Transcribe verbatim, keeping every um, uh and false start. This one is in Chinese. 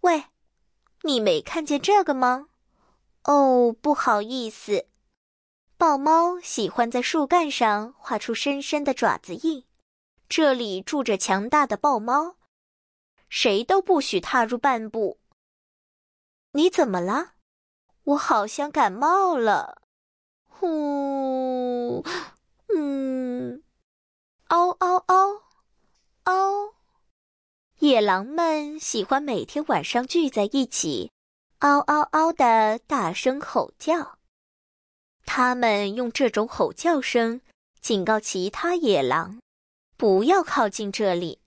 喂，你没看见这个吗？哦，不好意思。豹猫喜欢在树干上画出深深的爪子印，这里住着强大的豹猫，谁都不许踏入半步。你怎么了？我好像感冒了。呼，嗯，嗷嗷嗷，嗷。野狼们喜欢每天晚上聚在一起，嗷嗷嗷地大声吼叫。他们用这种吼叫声警告其他野狼，不要靠近这里。